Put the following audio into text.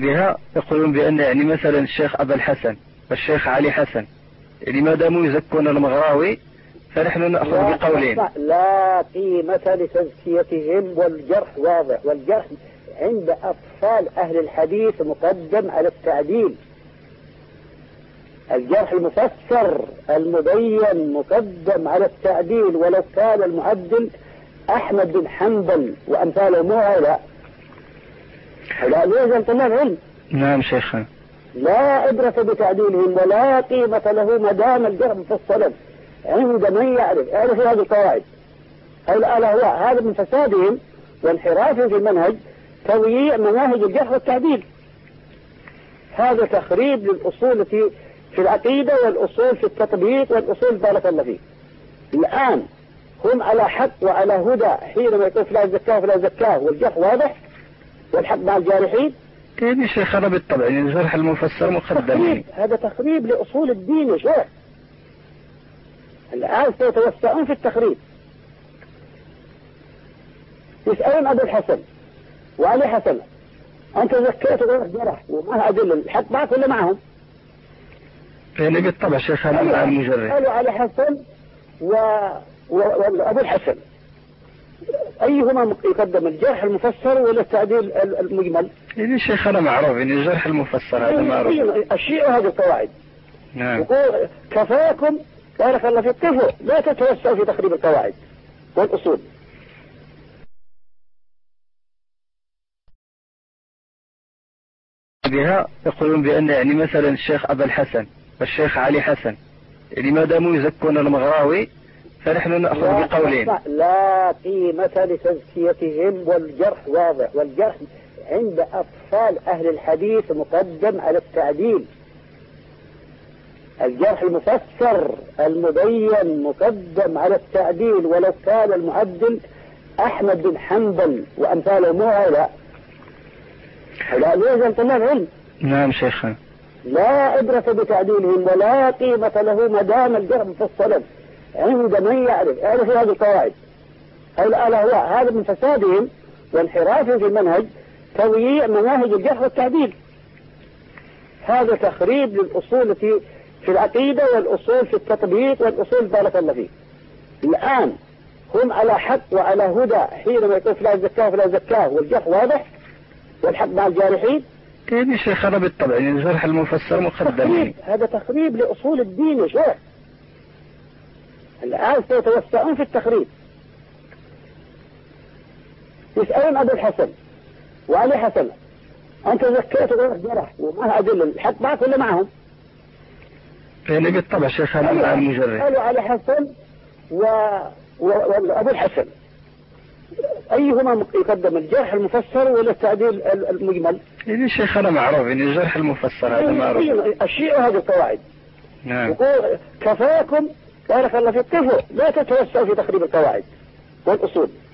بها يقولون بأن يعني مثلا الشيخ أبا الحسن والشيخ علي حسن يعني ما داموا يزكون المغراوي فنحن نأخذ بقولين. لا قيمة لتزكيتهم، والجرح واضح، والجرح عند أطفال أهل الحديث مقدم على التعديل. الجرح المفسر المبين مقدم على التعديل، ولو كان المعدل أحمد بن حنبل وأمثاله مو هؤلاء. لا يوجد طلاب علم. نعم شيخنا. لا عبرة بتعديلهم ولا قيمة له ما دام الجرح مفصلا عند من يعرف هذه القواعد. هذا من فسادهم وانحرافهم في المنهج تضييع مناهج الجرح والتعديل. هذا تخريب للأصول في العقيدة والأصول في التطبيق والأصول بارك الله فيه. الآن هم على حق وعلى هدى حينما يقول فلا زكاه فلا زكاه والجرح واضح والحق مع الجارحين. كيف شيخنا بالطبع يعني الجرح المفسر مقدم. هذا تخريب لأصول الدين يا شيخ. الآن سيتوسعون في التخريب. يسألون أبو الحسن وعلي حسن أنت زكيت جرح وما أدل الحق معك ولا معهم؟ يعني بالطبع شيخ هذا مع المجرد. قالوا علي حسن وأبو الحسن أيهما يقدم الجرح المفسر ولا التعديل المجمل؟ يعني شيخنا معروف يعني الجرح المفسر هذا معروف. الشيء هذه القواعد. نعم. يقول كفاكم بارك الله فيك كفوا لا تتوسعوا في تخريب القواعد والأصول. بها يقولون بأن يعني مثلا الشيخ أبا الحسن والشيخ علي حسن يعني ما داموا يزكون المغراوي فنحن نأخذ بقولين. لا قيمة لتزكيتهم، والجرح واضح، والجرح عند أطفال أهل الحديث مقدم على التعديل. الجرح المفسر المبين مقدم على التعديل، ولو كان المعدل أحمد بن حنبل وأمثاله مو هؤلاء. لا يوجد طلاب علم. نعم شيخنا. لا عبرة بتعديلهم ولا قيمة له ما دام الجرح مفصلا عند من يعرف هذه القواعد. هذا من فسادهم وانحرافهم في المنهج تضييع مناهج الجرح والتعديل. هذا تخريب للأصول في العقيدة والأصول في التطبيق والأصول بارك الله فيه. الآن هم على حق وعلى هدى حينما يقول فلا زكاه فلا زكاه والجرح واضح والحق مع الجارحين. كيف شيخنا بالطبع يعني الجرح المفسر مقدم. هذا تخريب لأصول الدين يا شيخ. الآن سيتوسعون في التخريب. يسألون أبو الحسن وعلي حسن أنت زكيت جرح وما أدل الحق معك ولا معهم؟ يعني بالطبع شيخ هذا مع المجرد. قالوا علي حسن وأبو الحسن أيهما يقدم الجرح المفسر ولا التعديل المجمل؟ يعني شيخنا معروف يعني الجرح المفسر هذا معروف. الشيء هذه القواعد. نعم. يقول كفاكم بارك الله فيك كفوا لا تتوسعوا في تخريب القواعد والأصول.